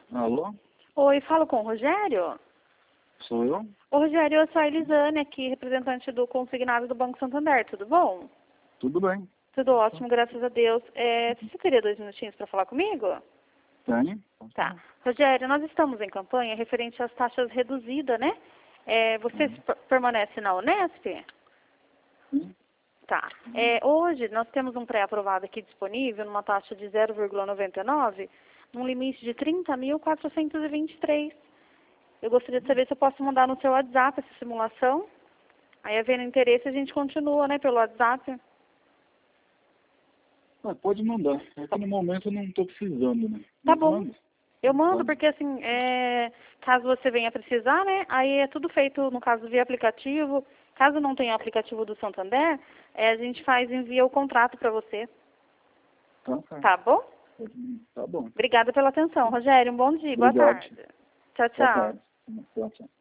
Alô? Oi, falo com o Rogério? Sou eu? Ô, Rogério, eu sou a Elisane aqui, representante do consignado do Banco Santander, tudo bom? Tudo bem. Tudo ótimo, graças a Deus. Você teria 2 minutinhos para falar comigo? Tem? Tá. Rogério, nós estamos em campanha referente às taxas reduzidas, né? Você permanece na Unesp? Sim. Tá. Hoje nós temos um pré-aprovado aqui disponível, numa taxa de 0,99, num limite de 30.423. Eu gostaria de saber se eu posso mandar no seu WhatsApp essa simulação. Aí, havendo interesse, a gente continua, né, pelo WhatsApp. Pode mandar. É que no momento eu não estou precisando, né? Tá Mas bom. manda. Eu mando Pode. porque, assim, caso você venha precisar, né, aí é tudo feito, no caso, via aplicativo. Caso não tenha aplicativo do Santander, a gente envia o contrato para você. Tá. Tá bom? Tá bom. Obrigada pela atenção, Rogério. Um bom dia. Boa Obrigado. tarde. Tchau, Boa tchau. tarde. Tchau, tchau.